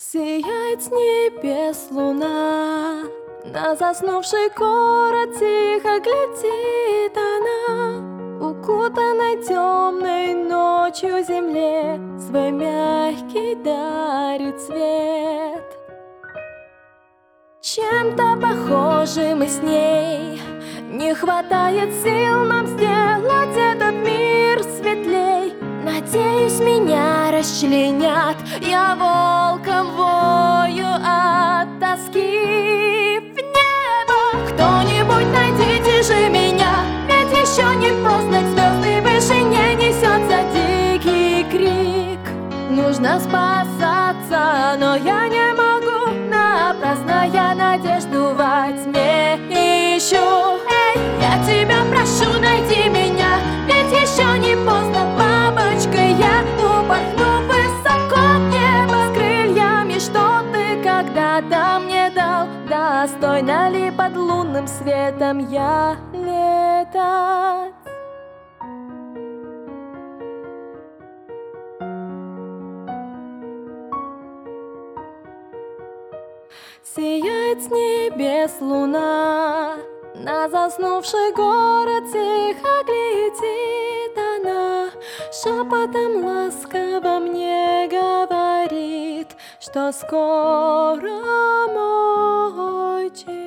Сияет с небес луна, на заснувший город тихо глядит она, укутанной темной ночью земле свой мягкий дарит свет. Чем-то похожи мы с ней, не хватает сил нам сделать этот мир светлей. Надеюсь, меня расчленят, я волком вою от тоски. В небо кто-нибудь найдите же меня, ведь еще не поздно, к звездной вышине несется дикий крик. Нужно спасаться, но я не могу, напрасно я надежду во тьме ищу. Эй, я тебя прошу, найди меня, ведь еще не поздно, бабочка, я упорхну высоко в небо с крыльями, что ты когда-то мне дал. Достойна ли под лунным светом я летать? Сияет с небес луна, на заснувший город тихо глядит она, шепотом ласково мне говорит, что скоро мой час.